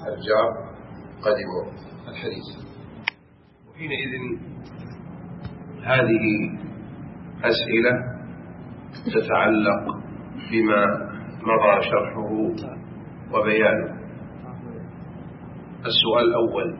الجار قدموا الحديث. وحينئذ هذه أسئلة تتعلق بما مضى شرحه وبيانه. السؤال الأول: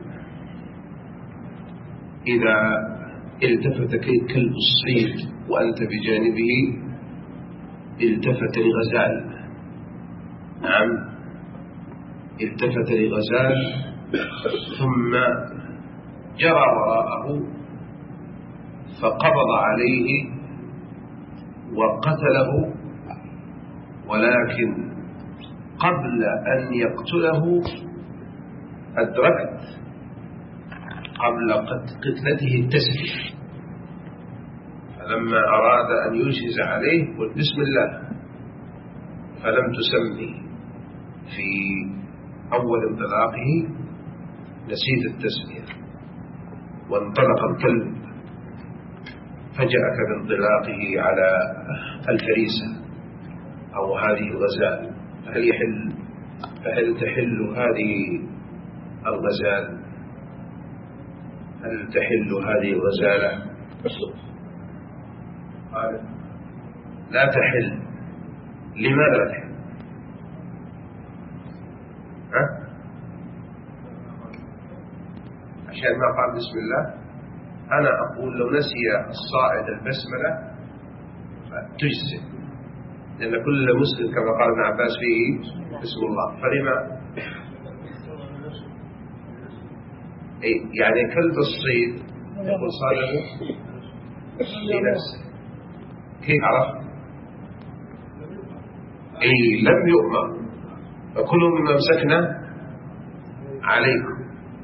إذا التفت كلب الصيد وأنت بجانبه التفت لغزال، نعم التفت لغزال ثم جرى وراءه فقبض عليه وقتله، ولكن قبل أن يقتله أدركت قبل قتلته التسمية، فلما أراد أن يجهز عليه قل بسم الله، فلم تسمي في أول انطلاقه، نسيت التسمية وانطلق الكلب فجأك بانطلاقه على الفريسة أو هذه الغزال، فهل تحل هذه الغزال؟ هل تحل هذه الغزالة؟ قال لا تحل. لماذا لا تحل؟ عشان ما قال بسم الله. أنا أقول لو نسي الصائد البسملة فتجزئ، لأن كل مسلم كما قال ابن عباس فيه بسم الله، فلما يعني كلب الصيد يقول صاده لنفسه، كيف عرفت؟ لم يؤمر، فكلوا مما امسكنا عليكم.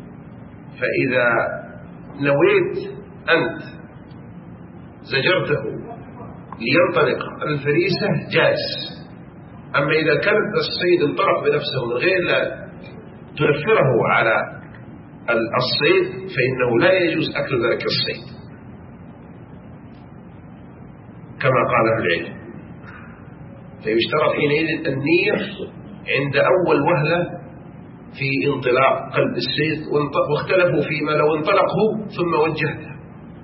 فإذا نويت أنت زجرته لينطلق الفريسة جاز. أما إذا كلب الصيد انطلق بنفسه من غير لا تنفره على الصيد فإنه لا يجوز أكل ذلك الصيد كما قال أهل العلم. فيشترط حينئذ النية عند أول وهلة في انطلاق قلب الصيد، واختلفوا فيما لو انطلقه ثم وجهته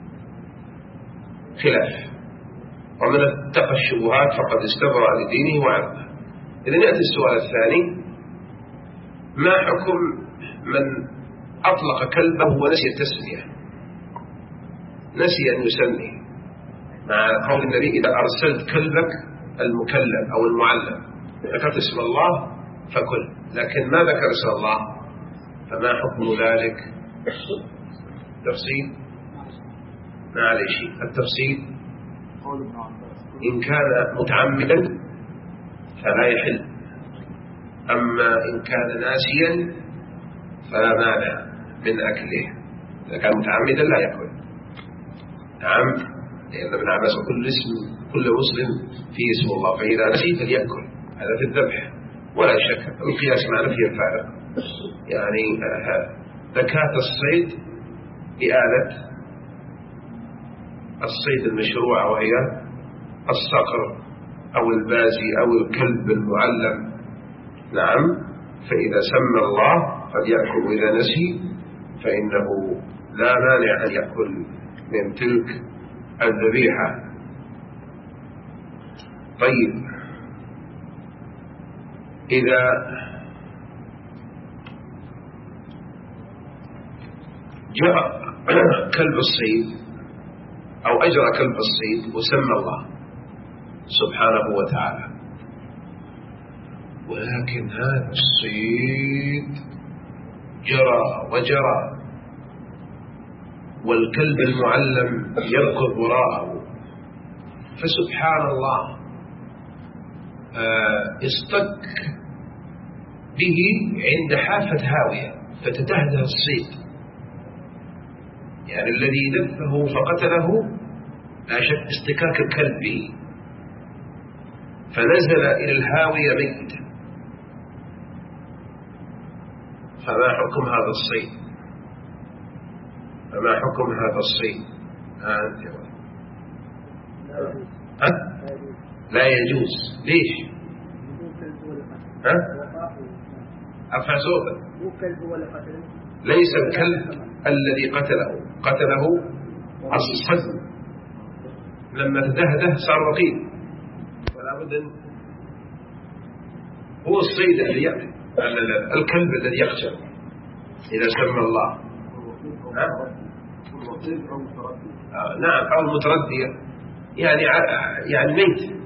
خلاف، ومن اتقى الشبهات فقد استبرأ لدينه وعرضه. إذن يأتي السؤال الثاني: ما حكم من أطلق كلبه ونسي التسمية، نسي أن يسميه، مع قول النبي إذا أرسلت كلبك المكلب أو المعلم ذكرت اسم الله فكل، لكن ما ذكر اسم الله، فما حكم ذلك؟ تفصيل ما عليه شيء. التفصيل: إن كان متعمدا فلا يحل، أما إن كان ناسيا فلا مانع من أكله. إذا كان متعمدا لا يأكل. نعم، لأن ابن عباس كل مسلم فيه اسم الله، فإذا نسي فليأكل. هذا في الذبح ولا شك. القياس مع نفي الفارق، يعني زكاة الصيد بآلة الصيد المشروعة وهي الصقر أو البازي أو الكلب المعلم. نعم، فإذا سمى الله فليأكل، وإذا نسي فإنه لا مانع أن يأكل من تلك الذبيحة. طيب، إذا جاء كلب الصيد أو أجرى كلب الصيد وسمى الله سبحانه وتعالى، ولكن هذا الصيد جرى وجرى والكلب المعلم يركض وراءه، فسبحان الله اصطك به عند حافة هاوية فتتهدى الصيد، يعني الذي دفه فقتله لا شك اصطكاك الكلب به، فنزل إلى الهاوية ميتا، فما حكم هذا الصيد؟ فما حكم هذا الصيد؟ لا يجوز. ليش؟ أرفع صوته. مو كلب هو اللي قتله؟ ليس الكلب الذي قتله الصدم، لما تدهده صار وقيل، ولا بد أن هو الصيد الذي يقتل، الكلب الذي يقتل إذا سمى الله. نعم، أو المتردية، يعني ميت.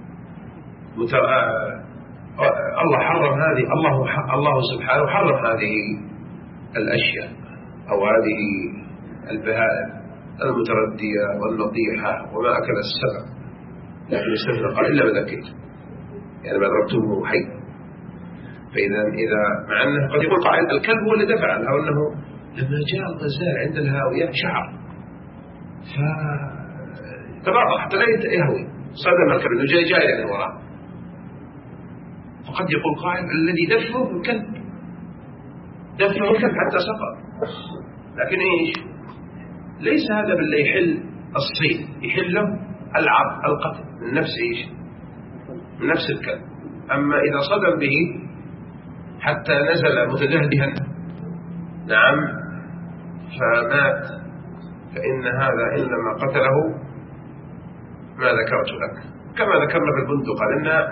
الله حرم هذه، الله سبحانه حرم هذه الأشياء أو هذه البهائم المتردية والنطيحة وما أكل السبع، لكن السبع قال إلا بذكيت، يعني ما ضربتمه حي. إذا مع أنه قد يقول قائل الكلب هو اللي دفع، أو أنه لما جاء الغزال عند الهاوية شعر فتباطأ حتى لا يهوي، صدم الكلب إنه جاي من وراء، فقد يقول قائل الذي دفه الكلب، دفه الكلب حتى سقط. لكن إيش؟ ليس هذا باللي يحل الصيد، يحل له القتل من نفس إيش؟ من نفس الكلب. أما إذا صدم به حتى نزل متدهدها نعم فمات، فإن هذا إنما قتله ما ذكرت لك، كما ذكرنا بالبندقة، لأن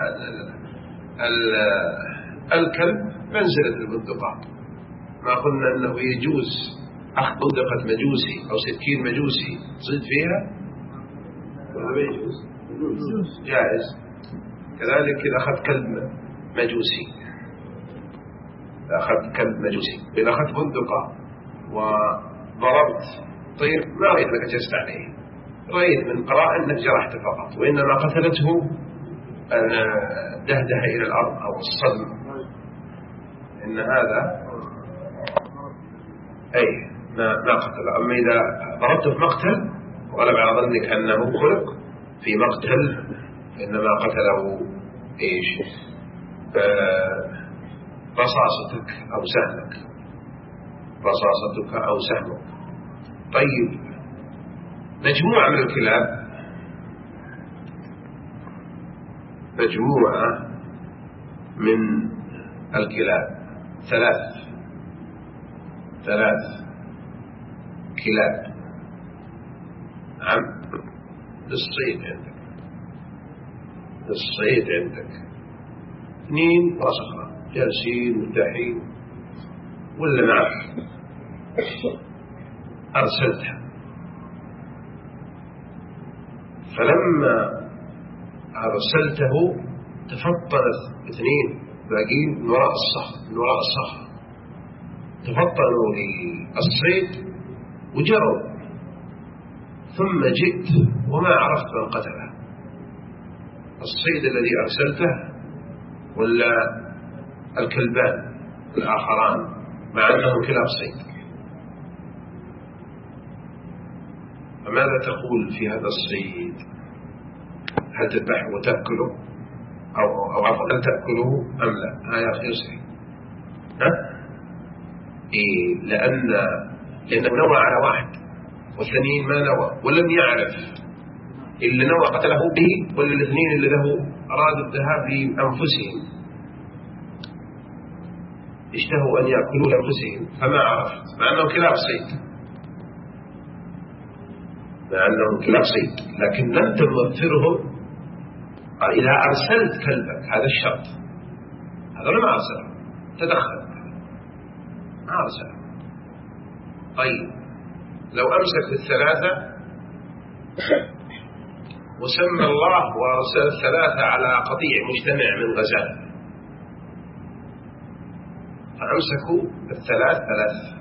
الكلب منزلة البندقة، ما قلنا أنه يجوز أخذ بندقة مجوسي أو سكين مجوسي صيد فيها ولا ما يجوز؟ جائز. كذلك إذا أخذ كلب مجوسي، إذا أخذت بندقة وضربت طير ما رأيت أنك جلست عليه، رأيت من قراءة أنك جرحت فقط، وإنما قتلته دهده إلى الأرض أو الصدم، إن هذا ما قتل. أما إذا ضربته في مقتل وغلب على ظنك أنه خلق في مقتل، إنما قتله إيش؟ رصاصتك أو سهمك. طيب، مجموعة من الكلاب، ثلاث كلاب للصيد عندك 2 وصخرة جالسين مرتاحين ولا معك، أرسلتها، فلما أرسلته تفطنت 2 باقين من وراء الصخر، تفطنوا للصيد وجروا، ثم جئت وما عرفت من قتله، الصيد الذي أرسلته ولا الكلبان الآخران مع أنهم كلاب صيد. فماذا تقول في هذا الصيد؟ هل تذبحه وتأكله أو عفوا هل تأكله أم لا؟ يا أخي يسري، لأنه نوى على واحد والثانيين ما نوى ولم يعرف، اللي نوى قتله به ولا الاثنين اللي له أرادوا الذهاب لأنفسهم، اشتهوا أن يأكلوا لأنفسهم فما عرفت، مع أنهم كلاب صيد، لكن لم تمثرهم. إذا أرسلت كلبك، هذا الشرط، هذا ما أرسله، تدخل ما أرسله. طيب، لو أمسك الثلاثة وسمى الله وأرسل الثلاثة على قطيع مجتمع من غزال، فأمسكوا ثلاث،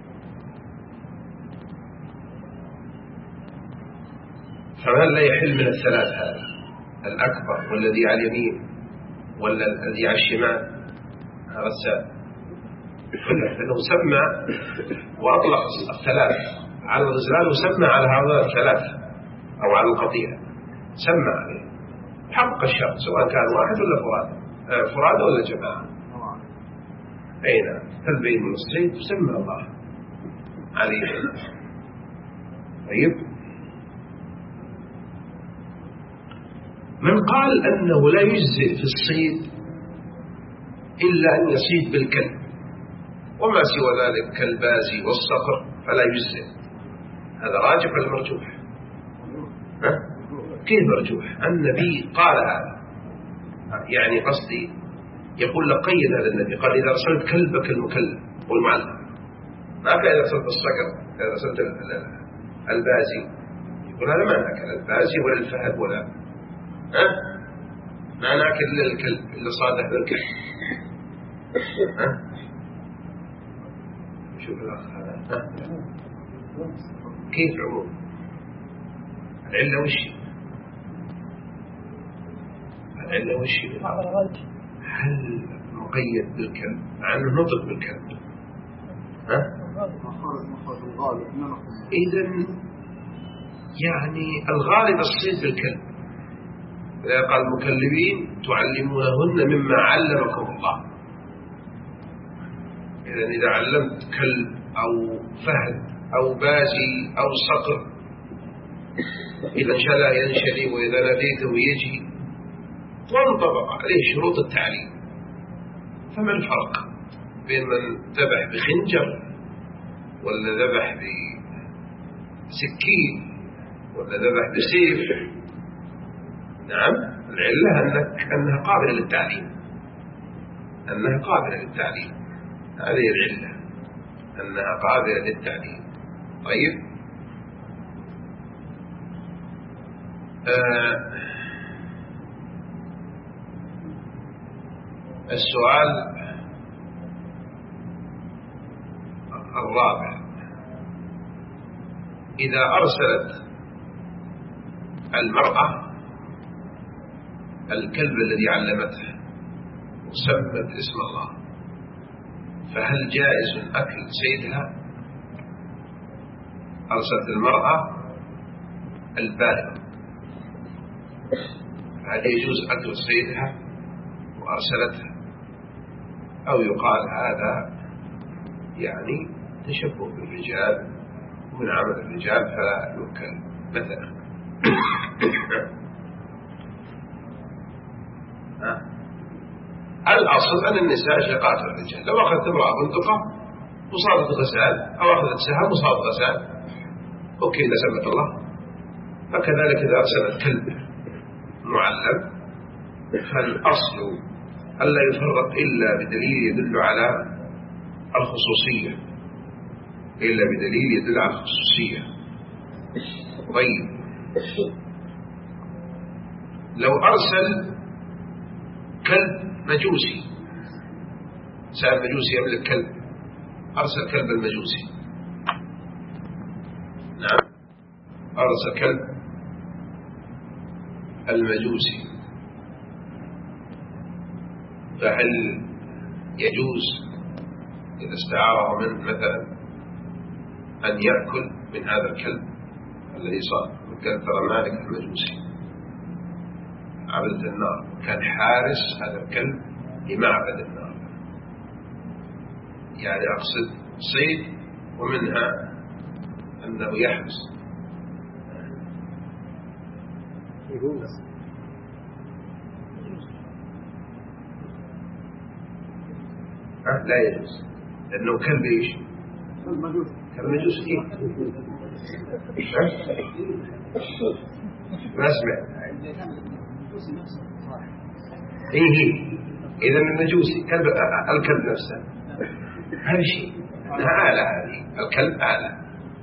فمن لا يحل من الثلاث هذا الأكبر والذي على اليمين ولا الذي على الشمال؟ هذا السابق، لأنه سمى وأطلق الثلاث على الغزلان وسمى على هؤلاء الثلاث أو على القطيع، سمى عليه حق الشرط، سواء كان واحد ولا فرادة ولا جماعة. نعم، تلبين من الصيد سمى الله عليه. طيب، من قال أنه لا يجزئ في الصيد إلا أن يصيد بالكلب، وما سوى ذلك كالبازي والصقر فلا يجزئ. هذا راجح ولا مرجوح؟ كيف مرجوح؟ النبي قال هذا، يعني قصدي يقول لك قيد هذا النبي، قال إذا أرسلت كلبك المكلب والمعلم، ما كان إذا أرسلت الصقر، إذا أرسلت البازي، يقول هذا ما ناكل البازي ولا الفهد ولا ما ناكل إلا الكلب اللي صادح بالكلب. شوف الأخ هذا كيف عموم العلة وش؟ العلة وش؟ هل مقيد بالكلب مع أنه نطق بالكلب؟ إذن يعني الغالب الصيد بالكلب. قال المكلبين تعلمونهن مما علمكم الله. إذا علمت كلب أو فهد أو بازي أو صقر، إذا انشلى ينشلي، وإذا ناديته يجي، وانطبق عليه شروط التعليم. فما الفرق بين من ذبح بخنجر ولا ذبح بسكين ولا ذبح بسيف؟ نعم، العلة أنها قابلة للتعليم، أنها قابلة للتعليم، هذه العلة، أنها قابلة للتعليم. طيب، السؤال الرابع: إذا أرسلت المرأة الكلب الذي علمته وسمت اسم الله، فهل جائز أكل سيدها؟ أرسلت المرأة البالغة، فهل يجوز أكل سيدها وأرسلتها، أو يقال هذا يعني تشبه بالرجال ومن عمل الرجال فلا يؤكل مثلا؟ الأصل أن النساء شقات الرجال. لو أخذت امرأة بندقة مصابة غزال، أو أخذت سهم مصابة غزال، أوكي إذا سمت الله. فكذلك إذا أرسلت كلب معلم، فالأصل ألا يفرق إلا بدليل يدل على الخصوصية، إلا بدليل يدل على الخصوصية. طيب، لو أرسل كلب مجوسي، سأل مجوسي يملك كلب، أرسل كلب المجوسي، نعم، أرسل كلب المجوسي، فهل يجوز إذا استعاره منه مثلا أن يأكل من هذا الكلب الذي صار؟ كان ترى مالك المجوسي عبد النار، كان حارس هذا الكلب لمعبد النار، يعني أقصد صيد، ومنها أنه يحبس. لا يجوز، لأنه كلب إيش؟ كالمجوس. ما سمع. إذا المجوسي كلب، الكلب نفسه هذا شيء آلة، هذه الكلب آلة.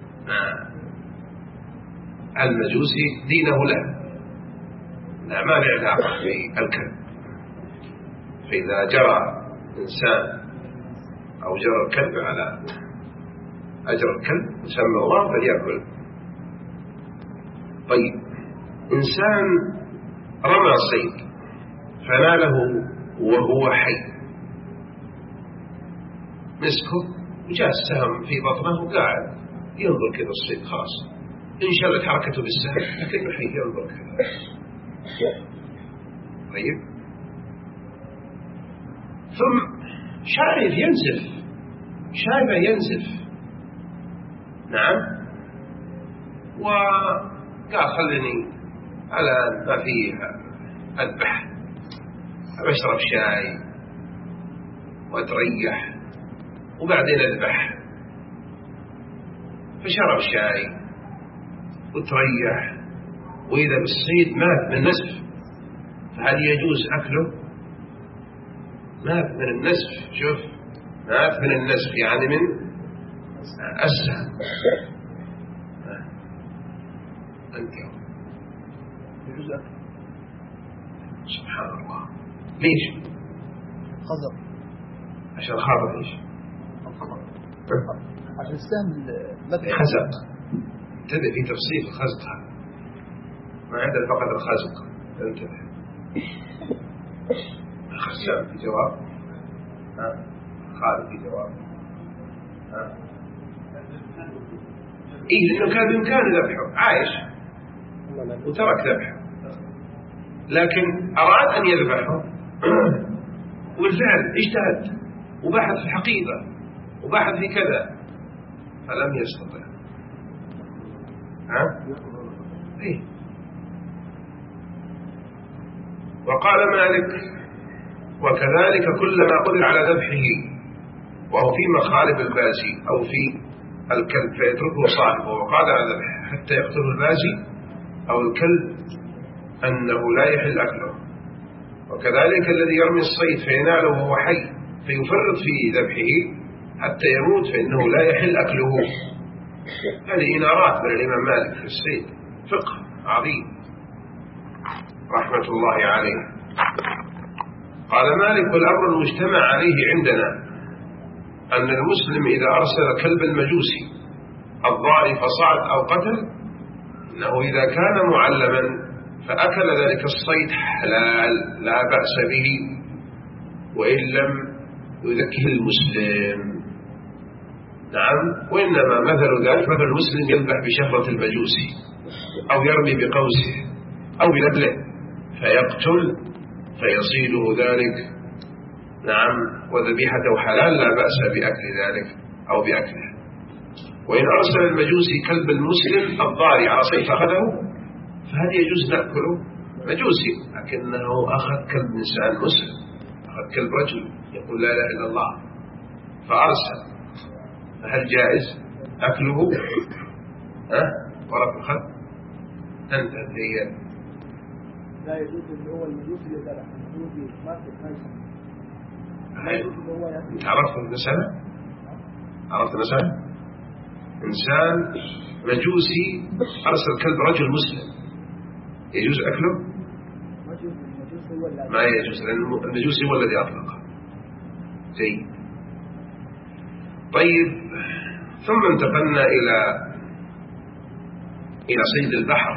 المجوسي دينه له، لا مانع علاقة في الكلب. فإذا جرى إنسان أو جرى الكلب على أجر الكلب يسمى الله فليأكل. طيب، إنسان رمى الصيد فناله وهو حي، مسكه وجاء السهم في بطنه وقاعد ينظر كذا الصيد، خلاص انشلت حركته بالسهم لكنه حي ينظر كذا. طيب، ثم شايف ينزف، شايفه ينزف، نعم، وقال خلني على ما فيه أذبح، بشرب شاي وتريح وبعدين اذبح، فشرب شاي وتريح، وإذا بالصيد مات من النسف، فهل يجوز أكله؟ مات من النسف، شوف، مات من النسف يعني من السهم. أنت يجوز أكله. سبحان الله. ليش؟ خزر. عشان خاطر ايش؟ عشان السهم خزق. انتبه في تفصيل الخزق هذا، ما عندنا فقط الخزق. انتبه. خزق في جواب. خالد في جواب. إيه، لأنه كان بإمكانه ذبحه، عايش وترك ذبحه، لكن أراد أن يذبحه والفعل اجتهد وبحث في الحقيقة وبحث في كذا فلم يستطع. إيه. وقال مالك: وكذلك كلما قدر على ذبحه وهو في مخالب البازي أو في الكلب فيتركه صاحبه وقال على ذبحه حتى يقتله البازي أو الكلب أنه لا يحل أكله. وكذلك الذي يرمي الصيد فيناله وهو حي فيفرط في ذبحه حتى يموت فإنه لا يحل أكله. هذه إنارات من الإمام مالك في الصيد، فقه عظيم رحمة الله عليه. قال مالك: والأمر المجتمع عليه عندنا أن المسلم إذا أرسل كلب المجوسي الضاري فصعد أو قتل، إنه إذا كان معلما فأكل ذلك الصيد حلال لا بأس به، وإن لم يذكه المسلم. نعم. وإنما مثل ذلك مثل المسلم يذبح بشفرة المجوسي أو يرمي بقوسه أو بنبله فيقتل فيصيده ذلك. نعم. وذبيحته حلال لا بأس بأكل ذلك أو بأكله. وإن أرسل المجوسي كلب المسلم الضاري على صيد فأخذه فهل يجوز نأكله؟ مجوسي لكنه أخذ كلب إنسان مسلم، أخذ كلب رجل يقول لا إله إلا الله فأرسل، فهل جائز أكله؟ ورب الخلق انتهت هي. لا يجوز اللي هو المجوسي اللي ذبح المجوسي ما في. عرفت المسألة؟ عرفت المسألة؟ إنسان مجوسي أرسل كلب رجل مسلم، يجوز أكله؟ ما يجوز، لأن المجوسي هو الذي أطلقه. جيد. طيب، ثم انتقلنا إلى صيد البحر.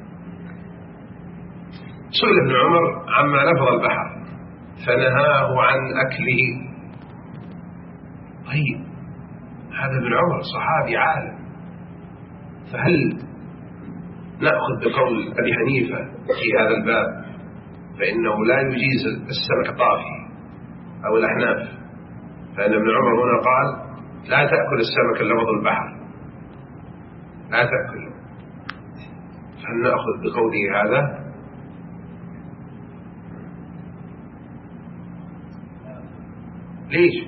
سئل ابن عمر عما نفض البحر فنهاه عن أكله. طيب، هذا ابن عمر صحابي عالم، فهل نأخذ بقول أبي حنيفة في هذا الباب فإنه لا يجيز السمك طافي أو الأحناف، فإن ابن عمر هنا قال لا تأكل السمك اللي وضع البحر، لا تأكله، فهل نأخذ بقوله هذا؟ ليش؟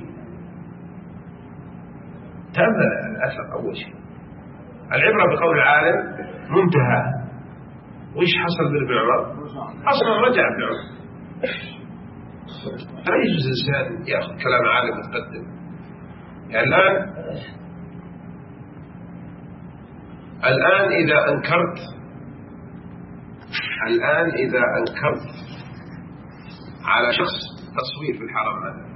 تأمل الأثر أول شيء. العبرة بقول العالم منتهى. وإيش حصل بابن عمر؟ أصلا رجع ابن عمر. لا يجوز الإنسان يأخذ كلام عالم متقدم. يعني الآن إذا أنكرت على شخص تصوير في الحرم هذا،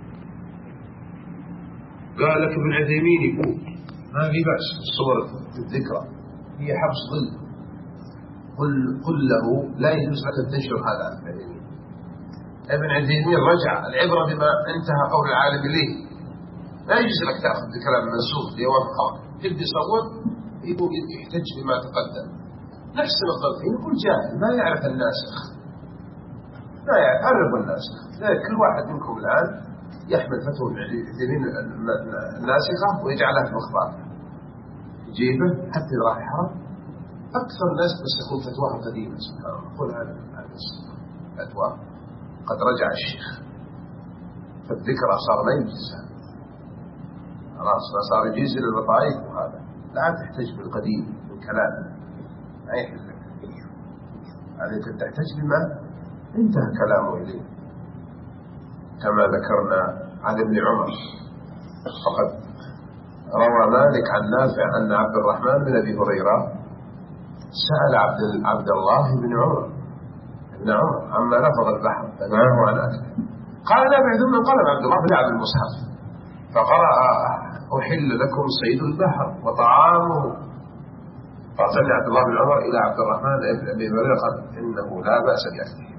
قال لك ابن عثيمين يقول ما في بأس الصورة الذكرى هي حبس ظل، قل له لا يجوز لك أن تنشر هذا ابن عثيمين. ابن عثيمين رجع. العبرة بما انتهى قول العالم إليه. لا يجوز لك تأخذ بكلام منسوخ ليوافق قول تبدي صور يقول يحتج بما تقدم. نفس الغلطين يقول جاهل ما يعرف الناسخ، لا يعرف الناسخ. كل واحد منكم الآن يحمل فتوى العثيمين الناسخة ويجعلها في مخباته يجيبه حتى إذا راح يحرم. أكثر الناس بس يقول فتواها قديمة سبحان الله. قل هذا فتوى قد رجع الشيخ، فالذكرى صار لا يجلس خلاص، صار يجيز للبطايق. وهذا لا تحتج بالقديم بالكلام، ما يحل لك. عليك أن تحتج بما انتهى كلامه إليه، كما ذكرنا عن ابن عمر. فقد روى مالك عن نافع أن عبد الرحمن بن أبي هريرة سأل عبد الله بن عمر عما لفظ البحر فنهاه عن أكله. قال لا بعد من قلب عبد الله بن عبد المصحف فقرأ أحل لكم صيد البحر وطعامه. فأرسل عبد الله بن عمر إلى عبد الرحمن بن أبي هريرة قال إنه لا بأس بأكله.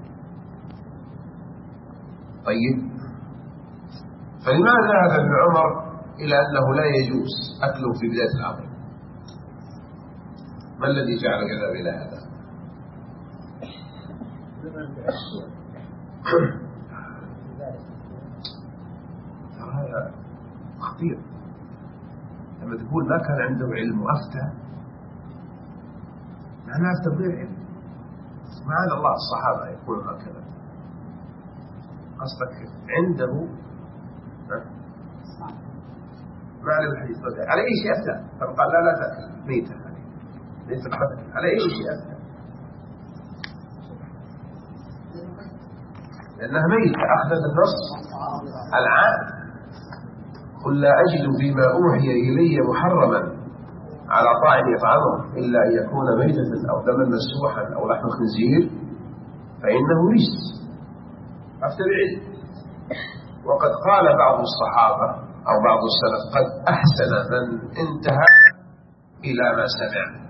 طيب، فلماذا ذهب ابن عمر إلى أنه لا يجوز أكله في بداية الأمر؟ ما الذي جعل يذهب إلى هذا؟ هذا خطير. لما تقول ما كان عنده علم وأفتى، معناه أفتى بغير علم. معاذ الله الصحابة يقولون هكذا. قصدك عنده ما علم الحديث على أي شيء أفتى؟ فقال لا تأكل ميتة، ليس على أي شيء أفتى، لأنها ميتة أخذت النص العام. قل لا أجد فيما أوحي إلي محرما على طاعم يطعمه إلا أن يكون ميتة أو دما مسفوحا أو لحم خنزير فإنه رجس. أفتى بعلم. وقد قال بعض الصحابة أو بعض السلف قد أحسن من انتهى إلى ما سمع.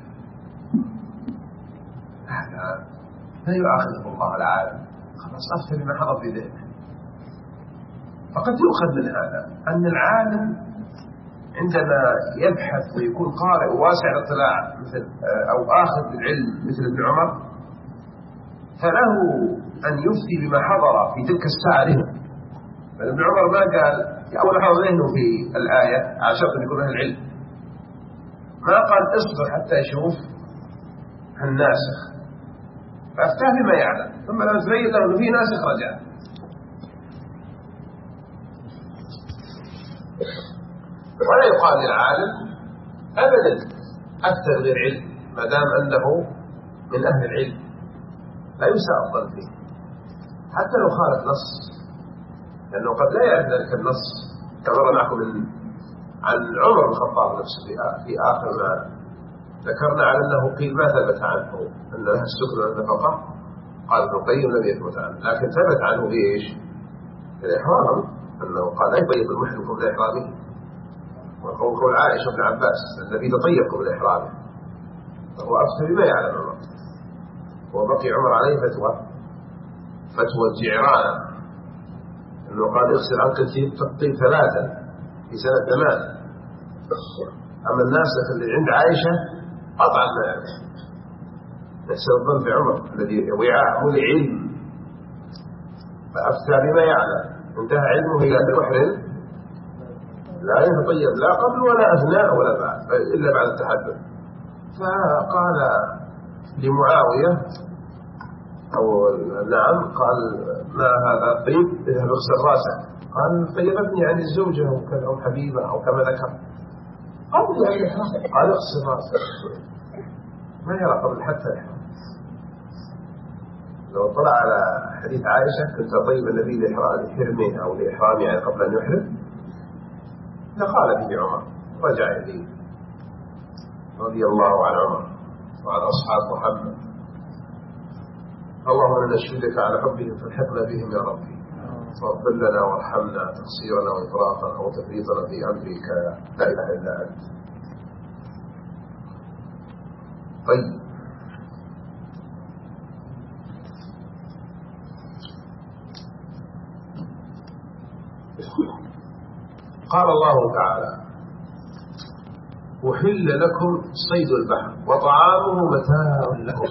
هذا لا يؤاخذه الله العالم، خلاص أفتى بما حضر في ذهنه. فقد يؤخذ من هذا أن العالم عندما يبحث ويكون قارئ واسع الاطلاع مثل أو آخذ بالعلم مثل ابن عمر، فله أن يفتي بما حضر في تلك الساعة له. فابن عمر ما قال أول حضر ذهنه في الآية على شرط أن يكون له العلم، ما قال اصبر حتى يشوف الناسخ، فأفتاه بما يعلم، ثم لما تبين له أنه في ناسخ رجع. ولا يقال للعالم أبدا أفتى غير علم ما دام أنه من أهل العلم، لا يساء الظن فيه حتى لو خالف نص، لأنه قد لا يعرف ذلك النص. كما معكم عن عمر بن الخطاب نفسه في آخر ما ذكرنا على أنه قيل ما ثبت عنه أن لها السكن والنفقة، قال ابن القيم لم يثبت عنه، لكن ثبت عنه بإيش؟ الإحرام، أنه قال لا يطيب المحرم قبل إحرامه، وقول عائشة بن عباس النبي تطيب قبل إحرامه، فهو أفتى بما يعلم عمر. وبقي عمر عليه فتوى الجعرانة، أنه قال اغسل عنك الطيب 3 في سنة 8. أما الناس اللي عند عائشة قطعا ما يعرف، يحسن الظن في عمر الذي وعاءه لعلم، فأفتى بما يعلم، انتهى علمه إلى أن المحرم لا يتطيب لا قبل ولا أثناء ولا بعد إلا بعد التحدث. فقال لمعاوية أو نعم، قال ما هذا الطيب؟ اذهب اغسل راسك. قال طيبتني عن الزوجة وكذا أو حبيبة أو كما ذكر. قال اغسل راسك، ما يرى قبل حتى يحرم. لو طلع على حديث عائشة كنت طيب النبي لحرمه أو لإحرامه يعني قبل أن يحرم، فقال به عمر، رجع إليه رضي الله عن عمر وعن أصحاب محمد. اللهم نشهدك على حبهم فالحقنا بهم يا ربي، واغفر لنا وارحمنا تقصيرنا وإفراطنا وتفريطنا في أمرك لا إله إلا أنت. طيب، قال الله تعالى أحل لكم صيد البحر وطعامه متاع لكم.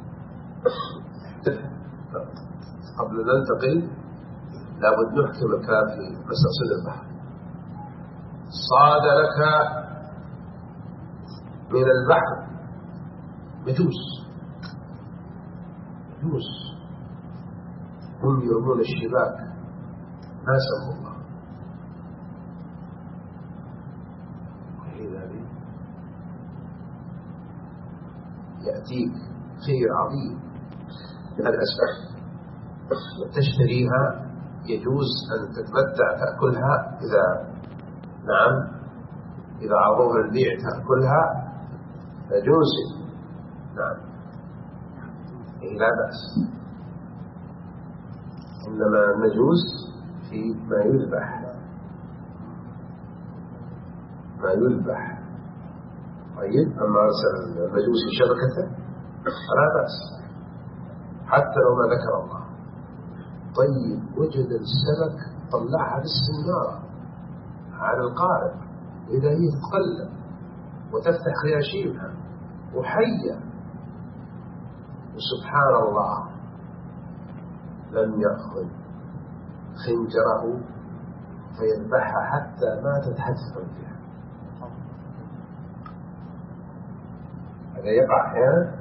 قبل أن ننتقل لابد نحكم الكلام في مسألة صيد البحر. صاد لك من البحر يجوز، هم يرمون الشباك ما سموا الله، ذلك يأتيك خير عظيم من الأسباب تشتريها، يجوز أن تتمتع تأكلها إذا عرضوها البيع تأكلها يجوز. نعم لا بأس، إنما نجوز في ما يذبح. طيب أما أرسل المجوس شبكته فلا بأس حتى لو ما ذكر الله. طيب وجد السمك طلعها بالسنارة على القارب، إذا هي تتقلب وتفتح خياشيمها وحية، وسبحان الله لم يأخذ خنجره فيذبحها حتى ماتت حتى فيها. هذا يقع أحيانا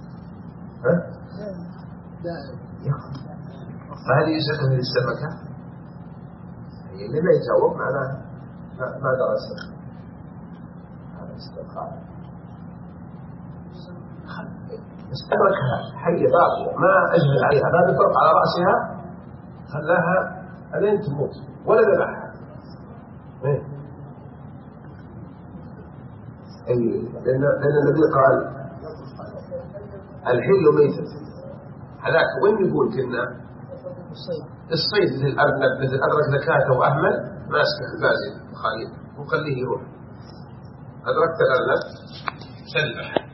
فهذه يسمى السمكة هي اللي ما يجاوب معناه ما درس هذا استقال. السمكة حية باقية ما أجهل عليها، لا نفرق على رأسها خلاها ألين تموت ولا ذبحها. لأن النبي قال الحل ميتة. هذاك وين يقول كنا الصيد مثل الأرنب مثل أدرك ذكاته وأهمل ماسك البازل خالد وخليه يروح. أدركت الأرنب سلبح،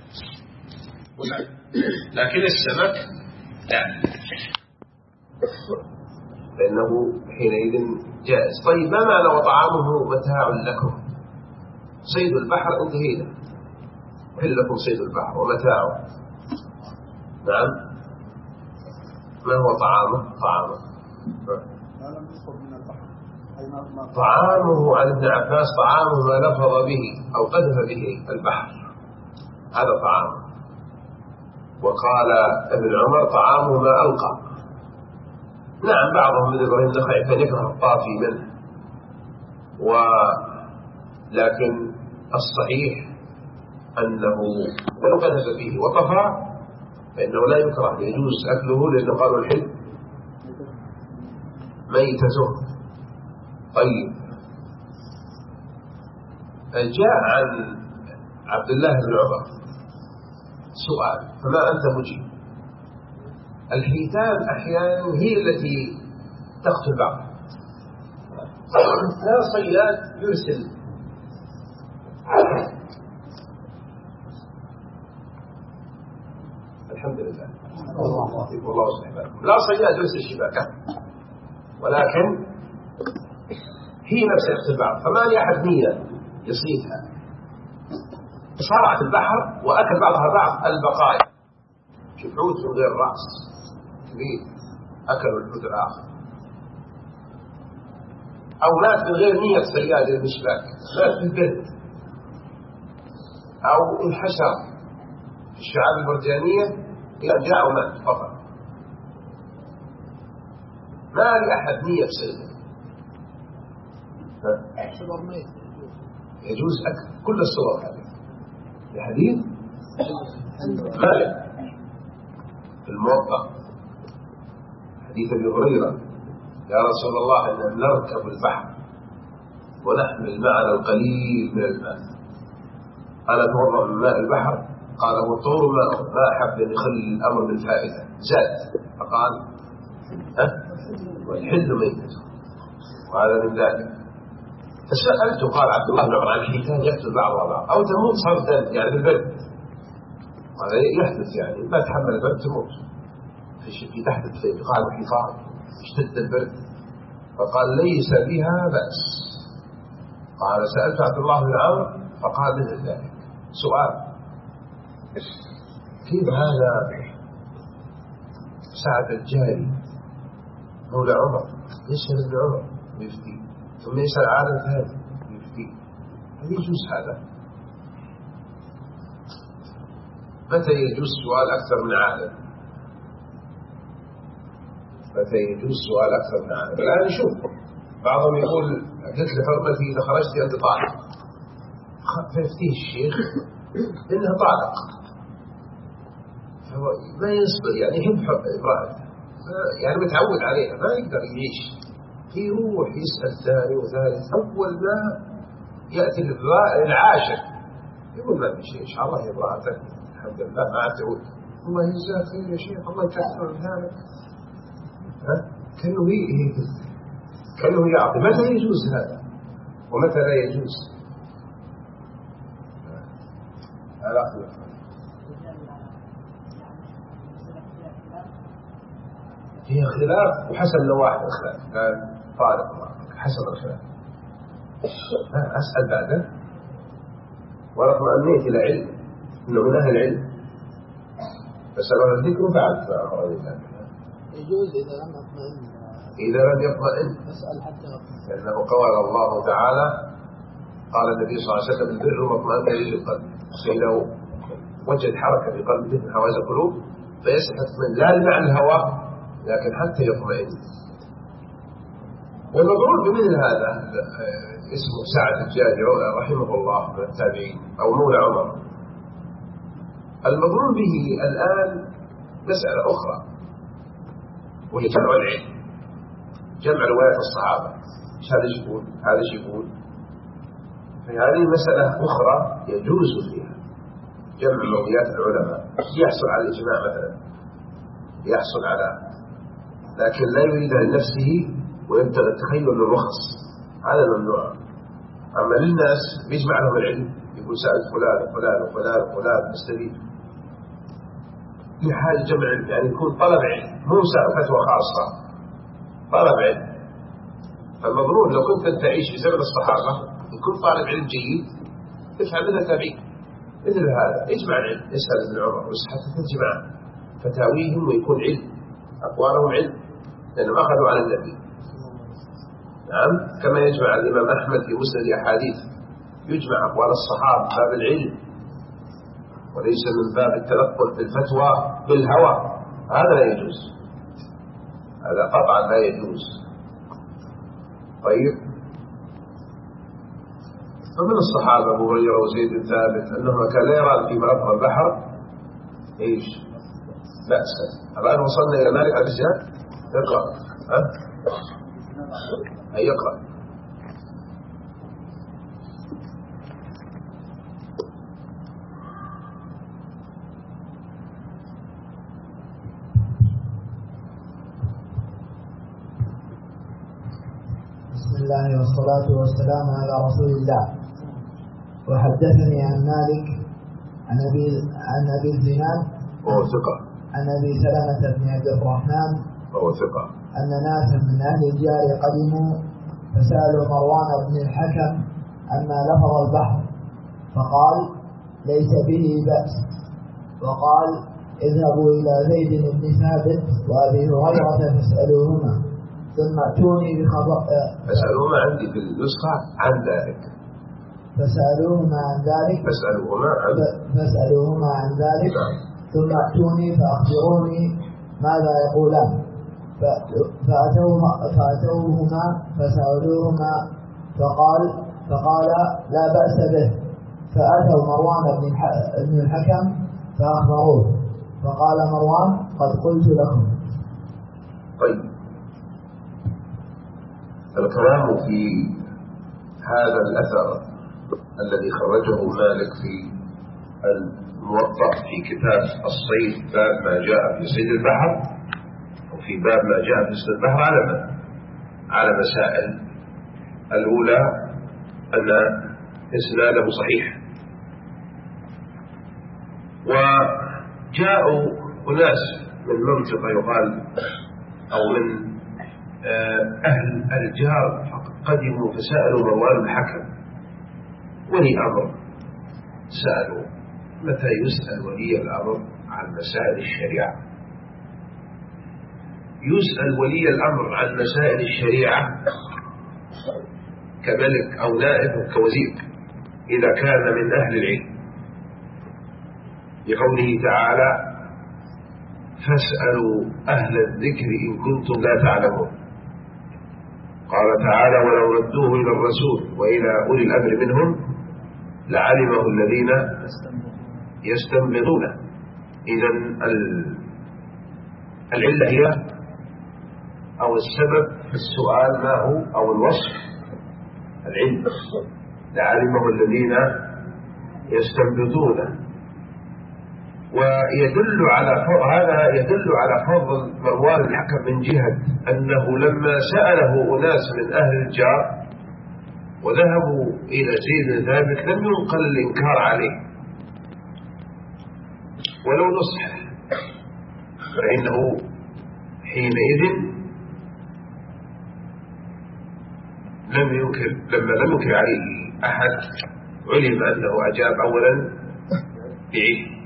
لكن السمك لا، لأنه حينئذ جائز. طيب ما معنى وطعامه متاع لكم؟ صيد البحر انتهينا، حل لكم صيد البحر ومتاعه. نعم ما هو طعامه؟ طعامه عن ابن عباس طعامه ما لفظ به أو قذف به البحر، هذا طعامه. وقال ابن عمر طعامه ما ألقى. نعم بعضهم من إبراهيم النخعي كان يكره الطافي منه، لكن الصحيح أنه لو قذف به وطفى فإنه لا يكره، يجوز أكله، لأنه قالوا الحل ميتته. طيب جاء عن عبد الله بن عمر سؤال فما أنت مجيب. الحيتان أحيانا هي التي تقتل بعض. لا صياد يرسل الحمد لله والله يصلح. لا صياد يرسل شباكه، ولكن هي نفسها تقتل بعض، فما لي أحد نية يصيدها. صارعت البحر وأكل بعضها بعض البقايا، حوت من غير رأس كبير أكلوا الحوت الآخر، أو مات من غير نية صياد المشباك، مات في البرد، أو انحشر في الشعاب المرجانية إلى جاء ومات فقط. ما لأحد نية صيده، يجوز أكل كل الصور هذه. الحديث مالك في الموطأ حديث ابي هريرة يا رسول الله إننا نركب البحر ونحمل معنا القليل من الماء، أنا أتوضأ من ماء البحر، قال هو طور ماء، ما أحب أن يخلي الأمر بالفائدة، زاد فقال والحل ميتته، وهذا من ذلك. فسألته قال عبد الله بن عمر عن الحيتان يقتل بعضها بعض أو تموت صردا يعني بالبرد، هذا يحدث يعني ما تحمل البرد تموت في تحت قاع الحفاظ اشتد البرد. فقال ليس بها بأس. قال سألت عبد الله بن عمر فقال مثل ذلك. سؤال كيف هذا سعد الجاري مولى عمر يسأل ابن عمر ويفتي، ثم يسأل عالم ثاني ويفتي، هل يجوز هذا؟ متى يجوز سؤال أكثر من عالم؟ متى يجوز سؤال أكثر من عالم؟ الآن نشوف بعضهم يقول قلت لحرمتي إذا خرجت أنت طالب، فيفتيه الشيخ إنه طالق، فهو ما يصبر يعني يحب امرأته يعني متعود عليها ما يقدر يعيش، يروح يسأل ثاني وثالث، أول ما يأتي العاشر يقول ما في شيء إن شاء الله هي امرأتك الحمد لله ما تعود، الله يجزاك خير يا شيخ الله يكثر من هذا، كأنه يعطي. متى يجوز هذا ومتى لا يجوز؟ فيها خلاف وحسن لو واحد الخلاف قال طالق حسن الخلاف أسأل بعده ورغم أنيت إلى علم إنه من أهل العلم فسألوا الذكر وفعلت ما أمر الله. يجوز إذا لم يطمئن، إذا لم يطمئن أسأل حتى لأنه قال الله تعالى قال النبي صلى الله عليه وسلم البر مطمئن إلى القلب، فلو وجد حركة في قلب مثل هواز القلوب فيسحب من لا لمعنى الهوى لكن حتى يطمئن. والمضرور بمثل هذا اسمه سعد الجاجي رحمه الله من التابعين أو مولى عمر. المضرور به الآن مسألة أخرى وهي جمع العلم، جمع رواية الصحابة، هذا يقول هذا يقول، فهذه مسألة أخرى يجوز فيها جمع روايات العلماء، يحصل على الإجماع مثلا يحصل على، لكن لا يريدها لنفسه ويبتغي التخيل للرخص، هذا ممنوع. أما للناس بيجمع لهم العلم يقول سألت فلان وفلان وفلان وفلان مستفيد لحاجة جمع علم، يعني يكون طلب علم مو فتوى خاصة، طلب علم. فالمضرور لو كنت تعيش في زمن الصحابة يكون طالب علم جيد تفهم منها تابعين مثل هذا يجمع العلم، يسأل ابن عمر ويسحب تجمع فتاويهم ويكون علم أقوالهم علم لأنهم أخذوا على النبي. نعم كما يجمع الإمام أحمد في مسند أحاديث يجمع أقوال الصحابة باب العلم وليس من باب التلقل بالفتوى بالهوى، هذا لا يجوز، هذا قطعا لا يجوز. طيب فمن الصحابة أبو هريرة وزيد بن ثابت أنهما كان لا يرى في مرض البحر إيش بأسا. الآن وصلنا إلى مالك عليه السلام. اقرأ أي اقرأ. بسم الله والصلاة والسلام على رسول الله. وحدثني عن مالك عن أبي الزناد وهو ثقة عن أبي سلمة بن عبد الرحمن وهو ثقة أن ناسا من أهل الجار قدموا فسألوا مروان بن الحكم عما لفظ البحر فقال ليس به بأس، وقال اذهبوا إلى زيد بن ثابت وأبي هريرة فاسألوهما ثم ائتوني بخبر فاسألوهما عندي في النسخة عن ذلك فسألوهما عن ذلك ثم ائتوني فأخبروني ماذا يقولان، فأتوهما فسألوهما فقال لا بأس به، فأتوا مروان بن الحكم فأخبروه فقال مروان قد قلت لكم. طيب الكلام في هذا الأثر الذي خرجه مالك في الموطأ في كتاب الصيد باب ما جاء في صيد البحر وفي باب ما جاء في صيد البحر على مسائل. الأولى أن إسناده صحيح، وجاءوا أناس من منطقة يقال أو من أهل الجار قدموا فسألوا مروان الحكم ولي أمر، سألوا متى يسأل ولي الأمر عن مسائل الشريعة؟ يسأل ولي الأمر عن مسائل الشريعة كملك أو نائب أو كوزير إذا كان من أهل العلم، لقوله تعالى فاسألوا أهل الذكر إن كنتم لا تعلمون. قال تعالى ولو ردوه إلى الرسول وإلى أولي الأمر منهم لعلمه الذين يستنبطونه. إذن العلة هي أو السبب في السؤال ما هو، أو الوصف العلم، لعلمه الذين يستنبطونه. ويدل على هذا يدل على فضل مروان الحكم من جهة أنه لما سأله أناس من أهل الجار وذهبوا إلى زيد بن ثابت لم ينقل الإنكار عليه ولو نصح، فإنه حينئذ لما لم ينكر عليه أحد علم أنه أجاب أولا بعلم،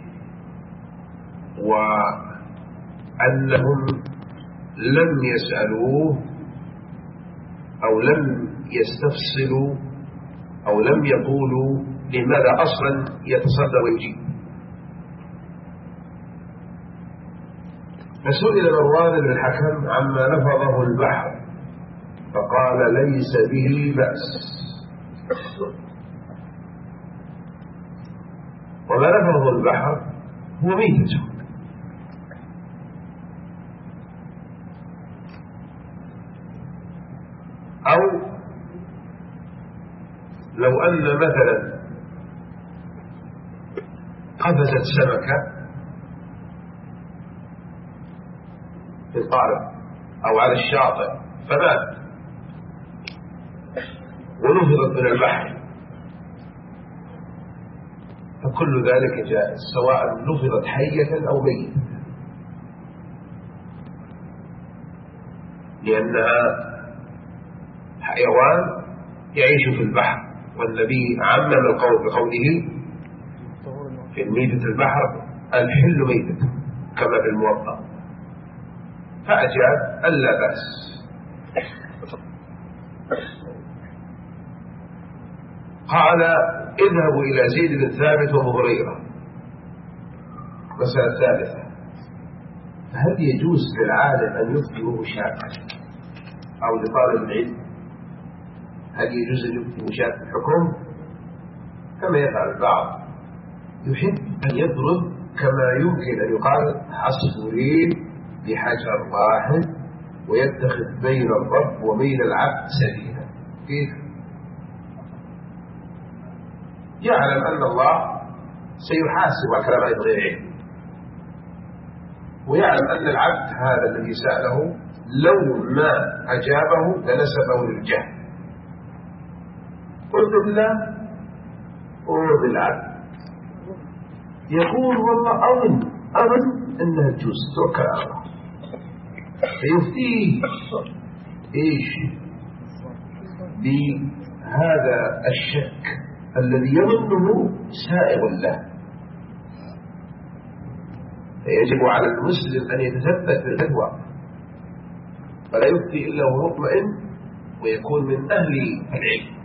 وأنهم لم يسألوه أو لم يستفصلوا أو لم يقولوا لماذا أصلا يتصدر ويجيب. فسئل مروان بن الحكم عما لفظه البحر فقال ليس به بأس، وما لفظه البحر هو ميتة. أو لو أن مثلا قفزت سمكة في القارب أو على الشاطئ فمات ونفضت من البحر، فكل ذلك جائز سواء نفضت حية أو ميتة، لأنها حيوان يعيش في البحر، والنبي عمم القول بقوله في ميتة البحر الحل ميتة كما في الموطأ، فأجاب ألا بأس. قال اذهبوا إلى زيد بن ثابت وأبو هريرة. مسألة ثالثة، هل يجوز للعالم أن يفتي وهو شاك أو لطالب العلم؟ هل يجوز أن يفتي وهو شاك الحكم كما يفعل البعض، يحب أن يضرب كما يمكن أن يقال عصفورين بحجر واحد ويتخذ بين الرب وبين العبد سبيلا؟ كيف؟ يعلم أن الله سيحاسب على كلام غير علم، ويعلم أن العبد هذا الذي سأله لو ما أجابه لنسبه للجهل. قلت بالله وبالعبد يقول والله أظن أنها تجوز، توكل على الله، فيفتيه إيش بهذا الشك الذي يظنه سائغ له. فيجب على المسلم أن يتثبت بالفتوى فلا يفتي إلا وهو مطمئن ويكون من أهل العلم،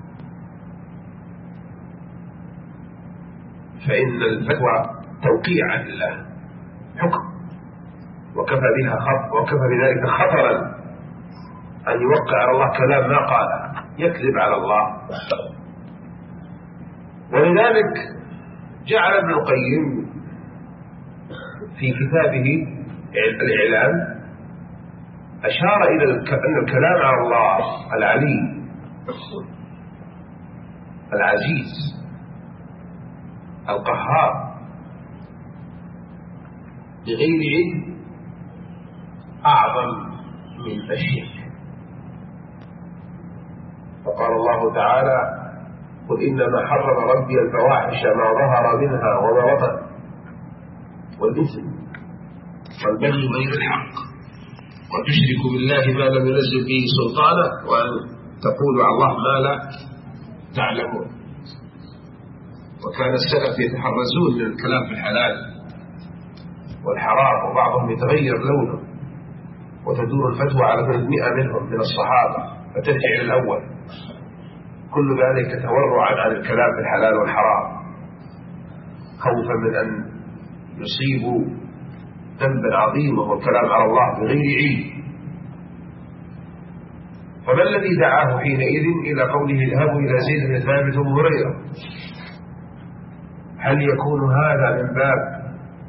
فإن الفتوى توقيع لله حكم، وكفى بذلك خطرا أن يوقع على الله كلام ما قال، يكذب على الله. ولذلك جعل ابن القيم في كتابه الإعلام أشار إلى أن الكلام على الله العلي العزيز القهار بغير علم أعظم من الشرك. فقال الله تعالى قل إنما حرم ربي الفواحش ما ظهر منها وما بطن والإثم والبغي بغير الحق وتشركوا بالله ما لم ينزل به سلطانا وأن تقولوا على الله ما لا تعلمون. وكان السلف يتحرزون من الكلام في الحلال والحرام، وبعضهم يتغير لونه وتدور الفتوى على 300 منهم من الصحابة فترجع إلى الأول، كل ذلك تورعا عن الكلام في الحلال والحرام خوفا من أن يصيبوا ذنبا عظيما وهو الكلام على الله بغير علم. فما الذي دعاه حينئذ إلى قوله اذهبوا إلى زيد بن ثابت وأبو هريرة؟ هل يكون هذا من باب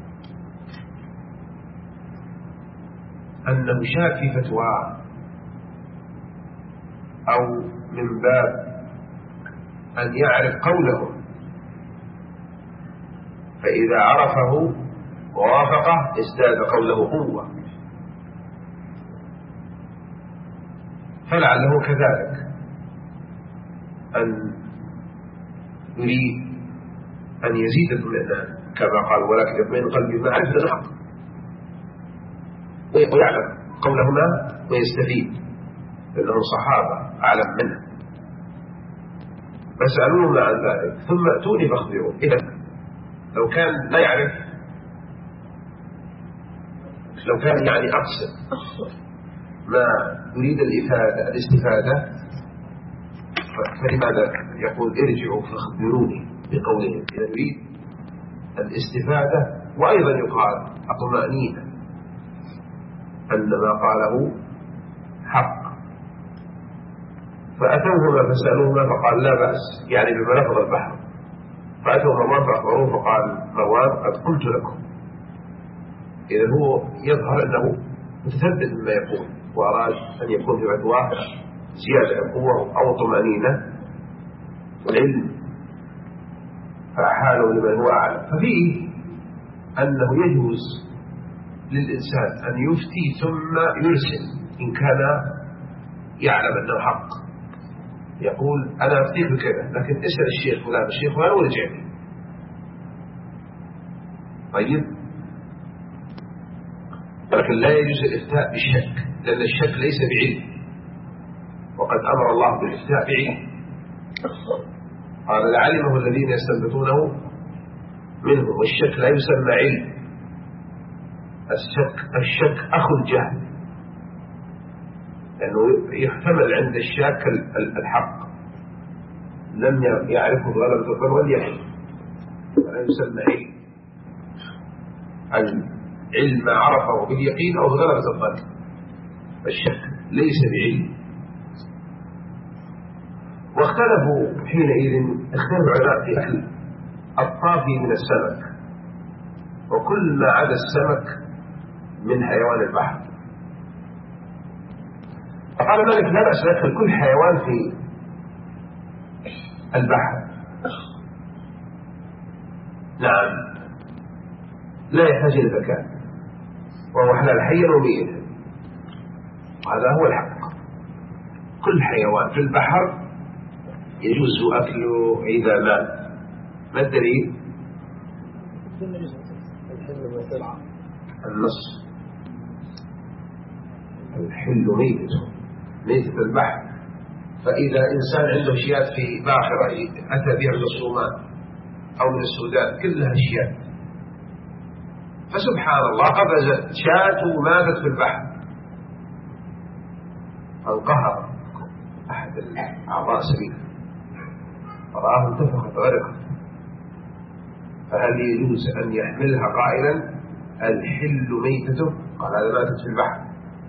أنه شاك في فتواه، أو من باب أن يعرف قوله فإذا عرفه ووافقه ازداد قوله قوة؟ فلعله كذلك، أن يريد أن يزيد الاطمئنان كما قال ولكن يطمئن قلبي ما عرف الحق، ويعلم قولهما ويستفيد لأنهم صحابة أعلم منه. فاسألوهما عن ذلك ثم أتوني فاخبرون. إذا لو كان لا يعرف، لو كان يعني أقصد ما يريد الاستفادة، فلماذا يقول ارجعوا فاخبروني بقولهم؟ إذا يريد الاستفادة، وأيضا يقال الطمأنينة أن ما قاله حق. فأتوهما فسألوهما فقال لا بأس، يعني بما نفض البحر. فأتوا مروان فأخبروه فقال مروان قد قلت لكم. إذا هو يظهر أنه متثبت مما يقول، وأراد أن يكون في فتواه زيادة القوة أو طمأنينة والعلم، فأحاله لمن هو أعلم. ففيه أنه يجوز للإنسان أن يفتي ثم يرسل إن كان يعلم أنه حق، يقول أنا أفتيك بكذا لكن اسأل الشيخ فلان الشيخ فلان ورجع لي. طيب، لكن لا يجوز الإفتاء بالشك، لأن الشك ليس بعلم، وقد أمر الله بالإفتاء بعلم. قال لعلمه الذين يستنبطونه منه، والشك لا يسمى علم. الشك أخو الجهل، لأنه يحتمل عند الشاك الحق لم يعرفه بغلبة الظن واليقين، فلا يسمى علم. العلم ما عرفه باليقين أو بغلبة الظن، فالشك ليس بعلم. واختلفوا حينئذ، اختلف العلماء في أكل الطافي من السمك وكل ما عدا السمك من حيوان البحر. فقال مالك لا بأس نأكل كل حيوان في البحر، نعم، لا يحتاج إلى زكاة، وهو حلال حيا وميتا، وهذا هو الحق. كل حيوان في البحر يجوز أكله إذا مات. ما الدليل؟ النص الحل ميتة البحر. فإذا إنسان عنده شيات في باخرة أتى بها من الصومال أو من السودان كلها شيات، فسبحان الله قفزت شاة وماتت في البحر، انقهر أحد الأعضاء سبيل فرآه انتفخت غرقت، فهل يجوز أن يحملها قائلا الحل ميتته؟ قال هذا ماتت في البحر،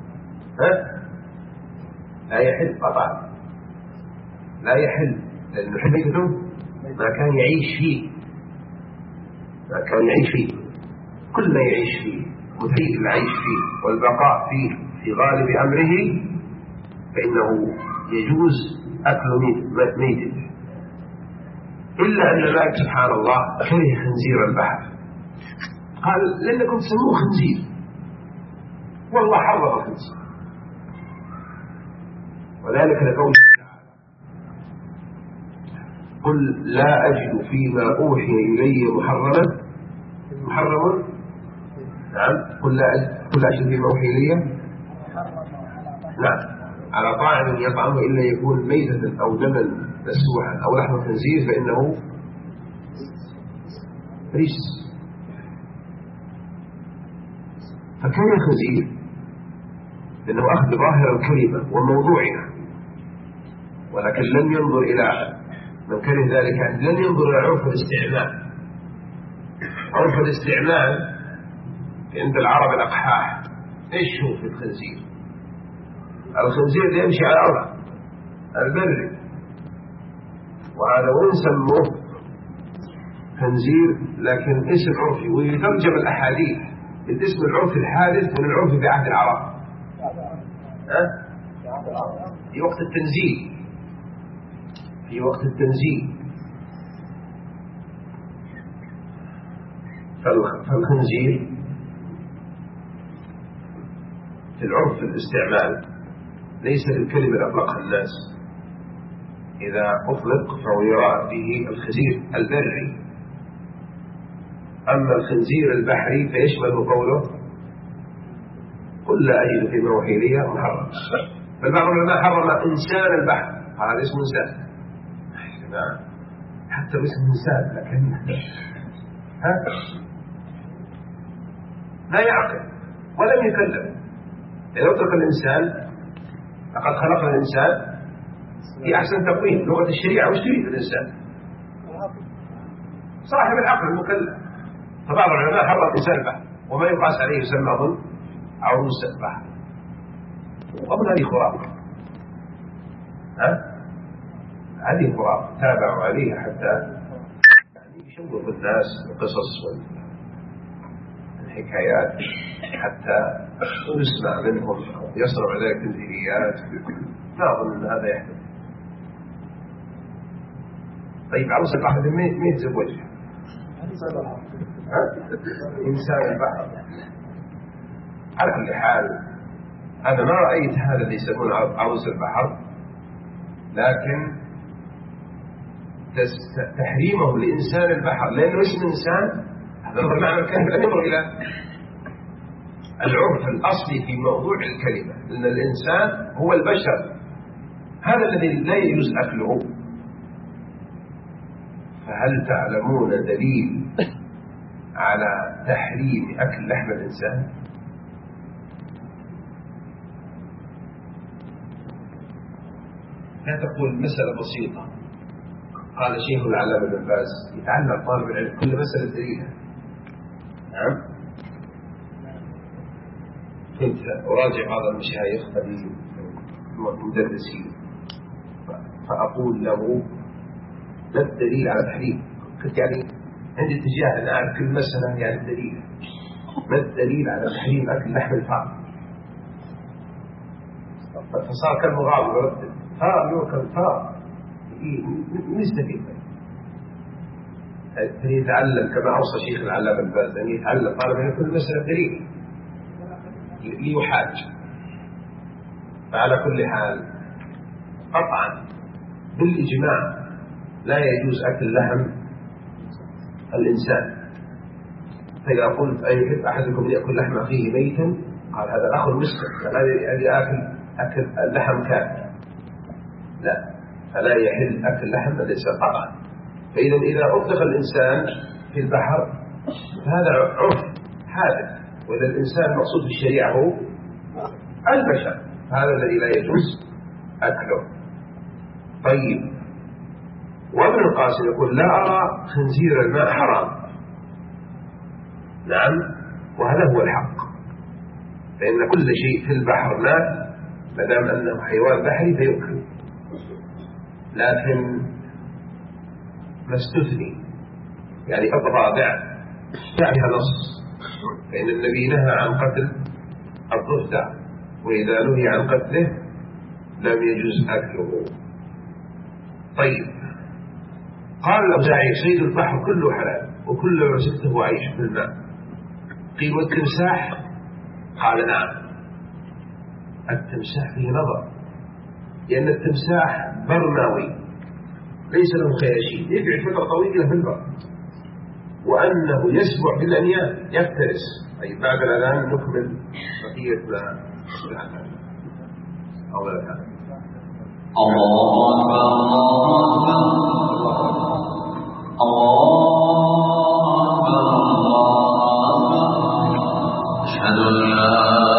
لا يحل قطعا، لا يحل، لأن الحل ميتته ما كان يعيش فيه، ما كان يعيش فيه، كل ما يعيش فيه متهيئ العيش فيه والبقاء فيه في غالب أمره فإنه يجوز أكل ميتته، إلا أن مالك سبحان الله كره خنزير البحر، قال لأنكم تسموه خنزير والله حرم الخنزير، وذلك لقوله تعالى قل لا أجد فيما أوحي إلي محرم، نعم، قل لا أجد فيما أوحي إلي، نعم، على طاعم يطعمه إلا يكون ميتة أو دما مسفوحا أو لحم خنزير فإنه رجس. فكان خنزير لأنه أخذ ظاهر الكلمة وموضوعها، ولكن لم ينظر إلى من كره ذلك، يعني لم ينظر إلى عرف الاستعمال. عرف الاستعمال عند العرب الأقحاح إيش هو في الخنزير؟ الخنزير يمشي على الأرض البري، وهذا وين سموه خنزير لكن اسم عرفي، ويترجم الأحاديث بالاسم العرفي الحادث من العرف في عهد العرب في وقت التنزيل، في وقت التنزيل. فالخنزير في العرف في الاستعمال ليس بالكلمة اللي أطلقها الناس. إذا أطلق فهو يراد به الخنزير البري، أما الخنزير البحري فيشمل قوله قل لا أجد فيما أوحي إلي محرم. بل بعض العلماء حرم إنسان البحر، هذا اسمه إنسان حتى اسم إنسان لكن لا يعقل ولم يكلم. إذا أطلق الإنسان لقد خلقنا الإنسان في أحسن تقويم لغة الشريعة. وش تريد الإنسان؟ صاحب العقل المكلف. فبعض العلماء حرم إنسان البحر، وما يقاس عليه يسمى ظن أو نص البحر. وقبل هذه خرافة، هذه خرافة تابعوا عليها حتى يعني يشوف الناس القصص والحكايات حتى نسمع منهم يصنع ذلك التمثيليات. ما أظن أن هذا يحدث. طيب عروس البحر ما يتزوجها إنسان البحر. على كل حال أنا ما رأيت هذا اللي يسمونه عروس البحر، لكن تحريمه لإنسان البحر لأنه اسم إنسان هذا معنى الكلمة. لا ينظر إلى العرف الأصلي في موضوع الكلمة، لأن الإنسان هو البشر، هذا الذي لا يجوز أكله. فهل تعلمون دليل على تحريم أكل لحم الإنسان؟ لا تقول مسألة بسيطة. قال شيخ العلامة ابن باز يتعلم طالب العلم كل مسألة دليلها. نعم. كنت أراجع بعض المشايخ المدرسين فأقول له ما الدليل على تحريم؟ كنت يعني عندي اتجاه أن أعرف كل مسألة يعني الدليل. ما الدليل على تحريم أكل لحم الفار؟ فصار كالمغاضب يردد فار فار نستفيد. يتعلم كما أوصى شيخ العلامة ابن باز أن يتعلم طالب أن كل مسألة دليل ليحاج. فعلى كل حال قطعا بالإجماع لا يجوز أكل لحم الإنسان. فإذا قلت أيحب أحدكم أن يأكل لحم أخيه ميتا، قال هذا أخ مسلم الذي أكل اللحم كافر، لا، فلا يحل أكل لحم الإنسان قطعا. فإذا إذا أطلق الإنسان في البحر فهذا عرف حادث، وإذا الإنسان المقصود في الشريعة هو البشر، هذا الذي لا يجوز أكله. طيب، وابن القاسم يقول لا أرى خنزير الماء حرام. نعم، وهذا هو الحق، فإن كل شيء في البحر ماء ما دام أنه حيوان بحري فيؤكل. لكن ما استثني يعني الضفادع فيها نص، فإن النبي نهى عن قتل الضفدع، وإذا نهي عن قتله لم يجوز أكله. طيب، قال الأوزاعي صيد البحر كله حلال وكل ما مسكته عيش في الماء. قيل والتمساح؟ قال نعم، التمساح فيه نظر، لأن التمساح برماوي ليس له خياشيم، يقعد فترة طويلة في البر، وأنه يسبع في الأنياب يفترس. أي بعد الأذان نكمل بقية ما أولا هذا. الله أشهد أن لا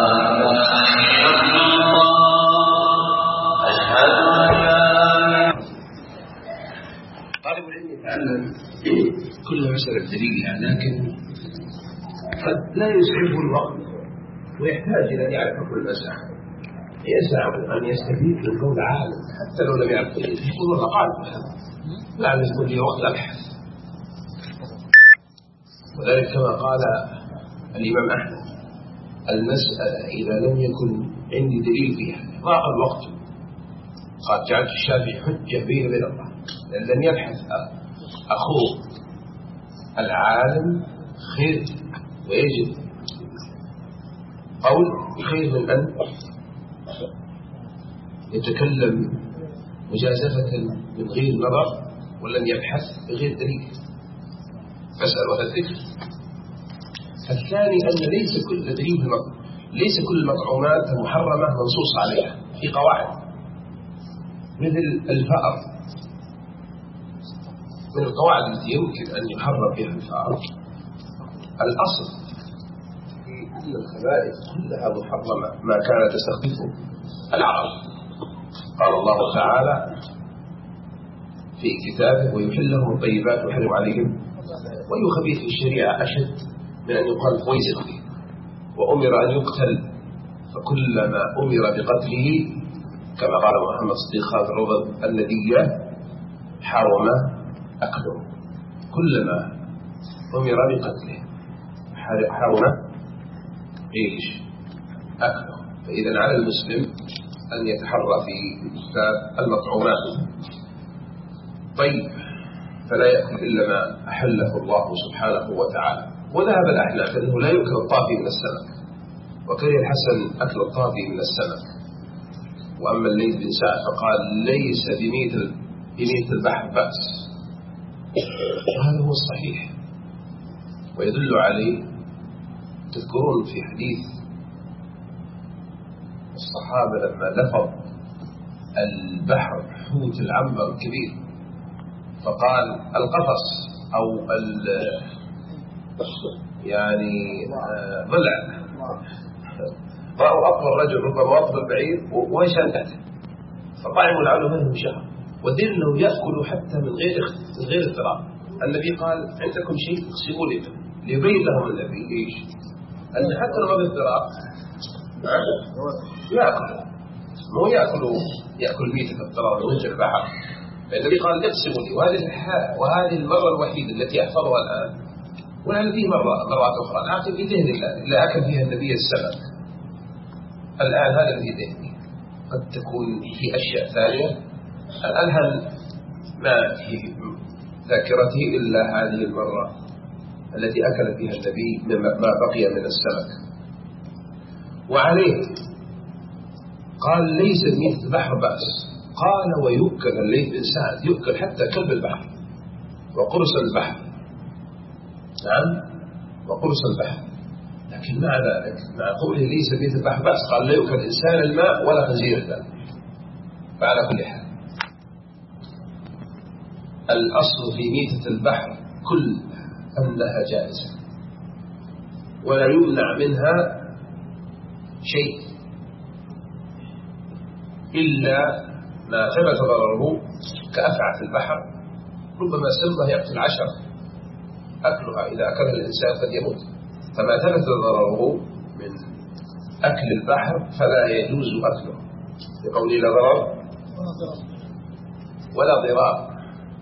طالب العلم يتعلم كل مسألة بدليلها، لكن قد لا يسعفه الوقت ويحتاج إلى أن يعرف كل مسألة. يسعى أن يستفيد من قول عالم حتى لو لم يعرف يقول والله قال لا يقول لي وقت أبحث. وذلك كما قال الإمام أحمد: المسألة إذا لم يكن عندي دليل فيها ضاق الوقت، قد جعلت الشافعي حجة بيني وبين الله، لأن لن يبحث أخوه العالم خير ويجب قول خير من أن يتكلم مجازفة من غير نظر ولن يبحث بغير دليل. فاسأل ولا الذكر. الثاني أن ليس كل دليل ليس كل المطعومات المحرمة منصوص عليها، في قواعد مثل الفأر، من القواعد التي يمكن أن يحرم بها الفأر الأصل في أن الخبائث كلها محرمة ما كانت تستخدمه العرب. قال الله تعالى في كتابه: ويحل لهم الطيبات ويحرم عليهم، ويخبث في الشريعة أشد من أن يقال فويسق به. وأمر أن يقتل، فكلما أمر بقتله كما قال محمد صديق خالد الرضا الندية حرم أكله، كلما أمر بقتله حرم إيش أكله. فإذا على المسلم أن يتحرى في باب المطعومات. طيب، فلا يأكل إلا ما أحله الله سبحانه وتعالى. وذهب الأحناف أنه لا يؤكل الطافي من السمك، وكره الحسن أكل الطافي من السمك. وأما الليث بن سعد فقال: ليس بميت البحر بأس. وهذا هو الصحيح، ويدل عليه تذكرون في حديث الصحابة لما لفظ البحر حوت العنبر الكبير فقال القفص أو يعني ضلع، رأوا أطول رجل ربما أطول بعيد وشنته فطعموا لعله منهم شهر. والدين أنه يأكل حتى من غير اضطراب. النبي قال: عندكم شيء اقسموا لي ليبين لهم النبي إيش أن حتى لو باضطراب يأكل، مو يأكل ميتة اضطراب وينزل البحر. فالنبي قال: اقسموا لي. وهذه المرة الوحيدة التي أحفظها الآن، ولعل فيه مرات أخرى لكن في ذهن الله لا أكل فيها النبي السمك. الآن هذا الذي ذهني، قد تكون في أشياء ثانية الآن ما في ذاكرته إلا هذه المرة التي أكل فيها النبي ما بقي من السمك. وعليه قال: ليس ميت البحر بأس. قال: ويؤكل الليث بن سعد يؤكل حتى كلب البحر وقرص البحر. نعم، وقرص البحر. لكن مع ذلك مع قوله ليس ميت البحر بأس قال: لا يؤكل إنسان الماء ولا خنزير الماء. فعلى كل حال الأصل في ميتة البحر كل أنها جائزة ولا يمنع منها شيء إلا ما ثبت ضرره كأفعى في البحر، ربما سمه يقتل 10 أكلها إذا أكلها الإنسان قد يموت. فما ثبت ضرره من أكل البحر فلا يجوز أكله، لقوله لا ضرر ولا ضرار.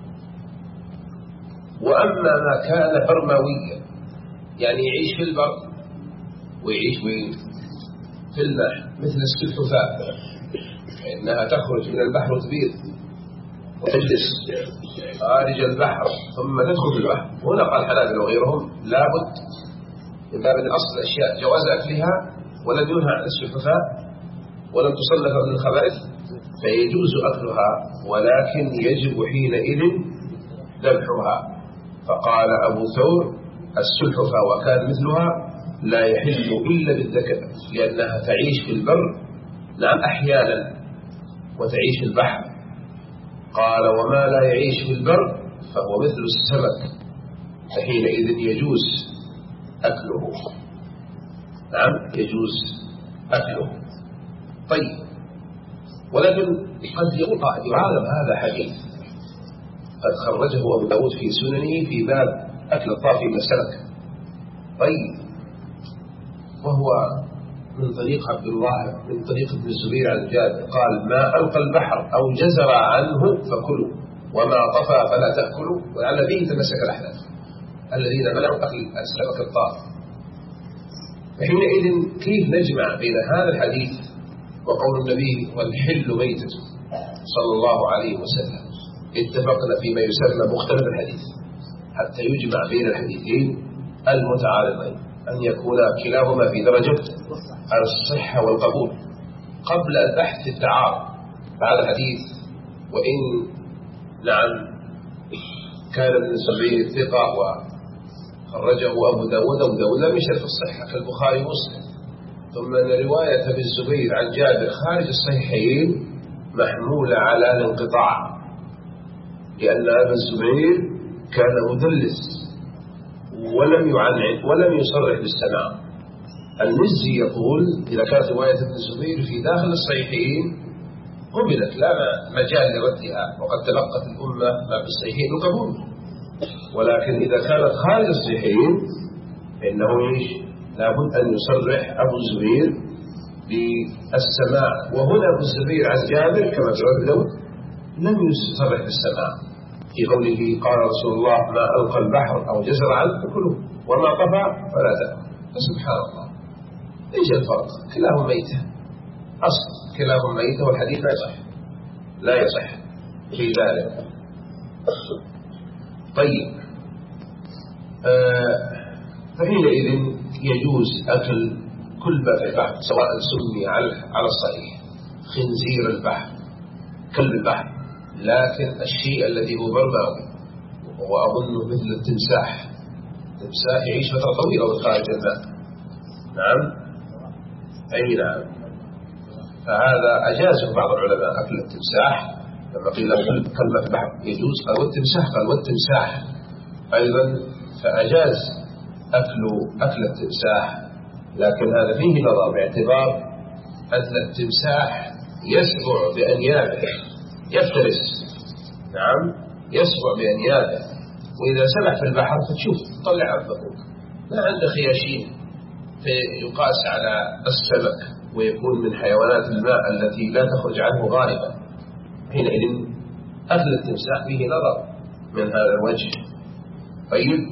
وأما ما كان برمويا يعني يعيش في البر ويعيش في الماء مثل السلحفاة، فإنها تخرج من البحر وتبيض وتجلس خارج البحر ثم تدخل في البحر. هنا قال الحنابلة وغيرهم لابد من باب الأصل الأشياء جواز أكلها ولم ينهى عن السلحفاة ولم تصنف من الخبائث فيجوز أكلها، ولكن يجب حينئذ ذبحها. فقال أبو ثور: السلحفاة وكان مثلها لا يحل إلا بالذكر، لأنها تعيش في البر نعم أحيانا وتعيش في البحر. قال: وما لا يعيش في البر فهو مثل السمك، فحينئذ يجوز أكله. نعم يجوز أكله. طيب، ولكن قد يعارض هذا حديث قد خرجه أبو داود في سننه في باب أكل الطافي من السمك. طيب، وهو من طريق عبد الله من طريق ابن الزبير عن جابر قال: ما ألقى البحر أو جزر عنه فكلوا، وما طفى فلا تأكلوا. ولعل به تمسك الأحناف، الذين منعوا أكل السمك الطاهر. فحينئذ كيف نجمع بين هذا الحديث وقول النبي والحل ميتة صلى الله عليه وسلم؟ اتفقنا فيما يسمى مختلف الحديث حتى يجمع بين الحديثين المتعارضين أن يكون كلاهما في درجة الصحة والقبول قبل البحث في التعارض. هذا الحديث وإن نعم كان من الزبير ثقة وخرجه أبو داود لم يشرف الصحة كالبخاري ومسلم، ثم أن رواية ابن الزبير عن جابر خارج الصحيحين محمولة على الانقطاع، لأن ابن الزبير كان مدلس ولم يعنعن ولم يصرح بالسماع. المزي يقول إذا كانت رواية ابن الزبير في داخل الصحيحين قبلت لا مجال لردها، وقد تلقت الأمة ما في الصحيحين وقبول، ولكن إذا كانت خارج الصحيحين فإنه لابد أن يصرح أبو الزبير بالسماع. وهنا أبو الزبير عن جابر كما في رواية لم يصرح بالسماع في قوله قال رسول الله ما ألقى البحر أو جزر عنه فكله وما طفى فلا تأكل. فسبحان الله ايش الفرق؟ كلاهما ميتة، أصل كلاهما ميتة والحديث لا يصح في ذلك. طيب فحينئذ يجوز أكل كل ما في البحر سواء سمي على الصحيح خنزير البحر كلب البحر، لكن الشيء الذي هو برماوي وأظنه مثل التمساح يعيش فترة طويلة وخارج الماء. نعم أي نعم، فهذا أجازه بعض العلماء أكل التمساح لما قيل كلمة البحر يجوز، أو التمساح قال والتمساح أيضا فأجاز أكل التمساح، لكن هذا فيه نظر باعتبار أن التمساح يسبع بأنيابه يفترس. نعم يسبع بأنيابه، وإذا سبح في البحر فتشوف تطلع الضغوط ما عنده خياشيم فيقاس على السمك ويكون من حيوانات الماء التي لا تخرج عنه غالبا. حينئذ أكل التمساح فيه نظر من هذا الوجه. طيب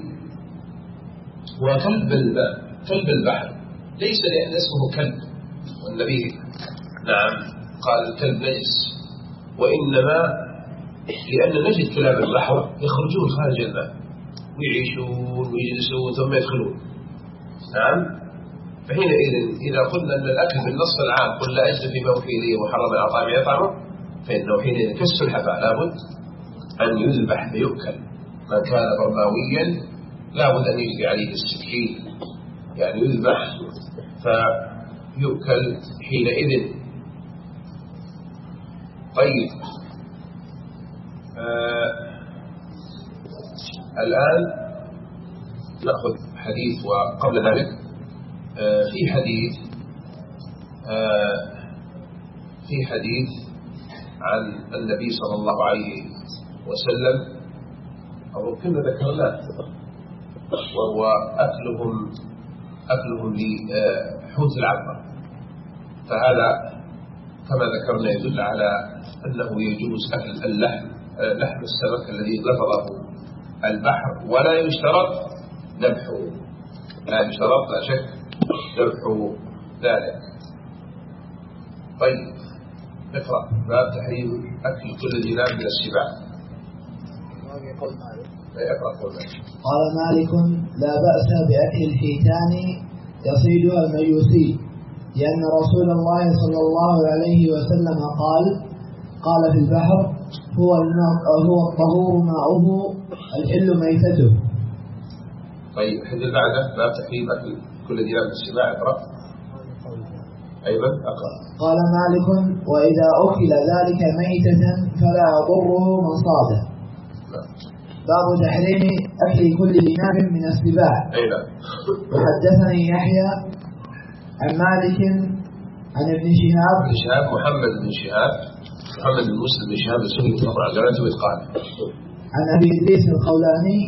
وكلب البحر ليس لأن اسمه كلب والنبي نعم قال الكلب نجس، وإنما لأن نجد كلاب البحر يخرجون خارج الماء ويعيشون ويجلسون ثم يدخلون. نعم فحينئذ إذا قلنا أن الأكل بالنص العام قل لا أجد فيما أوحي إليه وحرم على طعام يطعمه، فإنه حينئذ كالسلحفاة لابد أن يذبح فيؤكل. من كان برماويا لابد أن يجري عليه السكين يعني يذبح فيؤكل حينئذ. طيب الآن نأخذ حديث، وقبل ذلك في حديث عن النبي صلى الله عليه وسلم أو كنا ذكرناه، وهو أكلهم لحوت العبر، فهذا كما ذكرنا يدل على أنه يجوز أكل لحم السمك الذي لفظه البحر، ولا يشترط ذبحه، لا شك ذبح ذلك. طيب اقرأ باب تحريم أكل كل ذي ناب من السباع. قال مالك لا بأس بأكل الحيتان يصيدها المجوسي، لأن رسول الله صلى الله عليه وسلم قال في البحر هو الطهور ماؤه الحل ميتته. طيب حديث بعده باب تحريم أكل كل ذي ناب من السباع. اقرأ أيضا أقرأ. قال مالك وإذا أكل ذلك ميتة فلا يضره من صاده. باب تحريم أكل كل ذي ناب من السباع. وحدثني يحيى عن مالك عن ابن شهاب محمد بن مسلم بن شهاب السني مطلع جلاله قال عن أبي إدريس الخولاني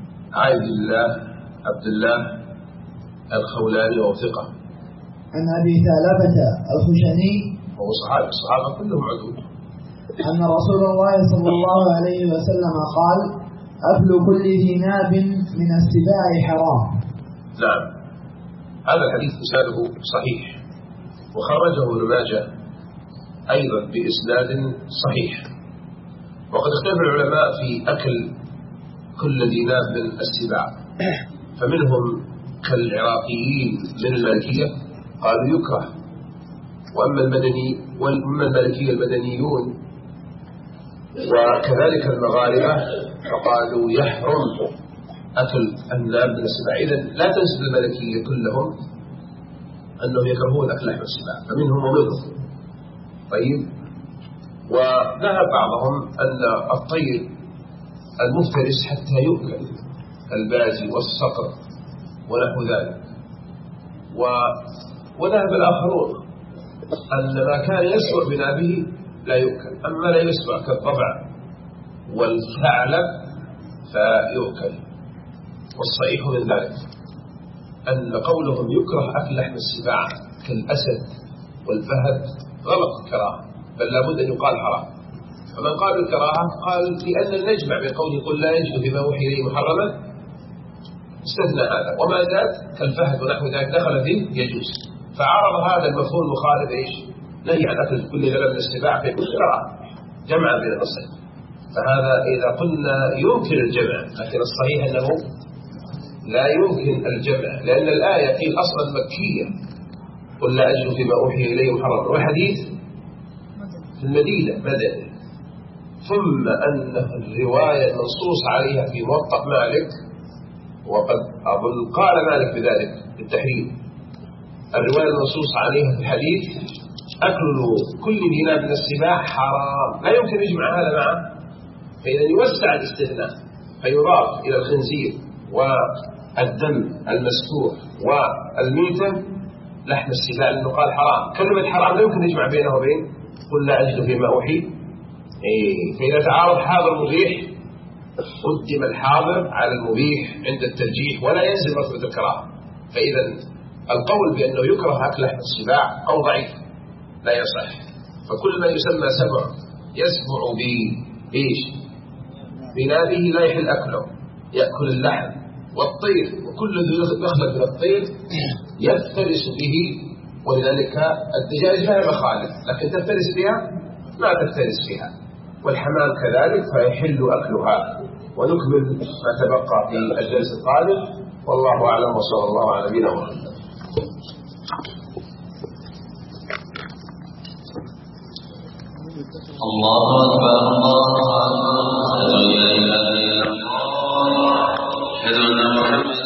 عبد الله الخولاني وثقة عن أبي ثعلبة الخشني وهو صحابي، الصحابة كلهم عدول، أن رسول الله صلى الله عليه وسلم قال أكل كل ذي ناب من السباع حرام. نعم، هذا الحديث إسناده صحيح، وخرجه ابن ماجه أيضا بإسناد صحيح. وقد اختلف العلماء في أكل كل ذي ناب من السباع، فمنهم كالعراقيين من المالكية قالوا يكره، وأما المالكية المدنيون وكذلك المغاربة فقالوا يحرم أكل الناب من السباع. إذن لا تنسب المالكية كلهم أنهم يكرهون أكل لحم السباع، فمنهم ومنهم. طيب، وذهب بعضهم أن الطير المفترس حتى يؤكل البازي والصقر ونحو ذلك، وذهب الآخرون أن ما كان يسوع بنابه لا يؤكل، أما لا يسوع كالضبع والثعلب فيؤكل. والصحيح من ذلك أن قولهم يكره أكل لحم السباع كالأسد والفهد غلط الكراهة، بل لابد أن يقال حرام. فمن قال الكراهة قال لأن نجمع بقوله قل لا يجد بما وحي إليه محرما، استثنى هذا، وما زاد كالفهد ونحو ذلك دخل فيه يجوز، فعرض هذا المفهوم المخالف ايش؟ نهي عن أكل كل لبن من السباع في كراهة، جمع بين النصين. فهذا إذا قلنا يمكن الجمع، لكن الصحيح أنه لا يمكن الجمع، لأن الآية قيل أصلا مكية قل لا أجد فيما أوحي إليه محرما، والحديث في المدينة بدأ، ثم أن الرواية المنصوص عليها في موطأ مالك، وقد أظن قال مالك بذلك بالتحريم، الرواية المنصوص عليها في الحديث أكل كل ذي ناب من السباع حرام، لا يمكن يجمع هذا معه، فإذا يوسع الاستثناء فيضاف إلى الخنزير والدم المسفوح والميتة لحم السباع، لأنه قال حرام. كلمة حرام لا يمكن يجمع بينه وبين قل لا أجد فيما أوحي. فإذا تعارض حاضر مبيح قدم الحاضر على المبيح عند الترجيح ولا ينزل مرتبة الكراهة. فإذا القول بأنه يكره أكل لحم السباع أو ضعيف لا يصح، فكل ما يسمى سبع يسبع بإيش؟ بنابه لا يحل أكله، يأكل اللحم والطير، وكل ذي يخلق من الطير يفترس به، ولذلك الدجاج لا مخالف، لكن تفترس بها ما تفترس فيها، والحمام كذلك فيحل أكلها. ونكمل ما تبقى في الجلسة القادم، والله أعلم، وصلى الله على نبينا محمد. الله أكبر الله أكبر، أشهد أن لا إله إلا الله، أشهد أن محمدا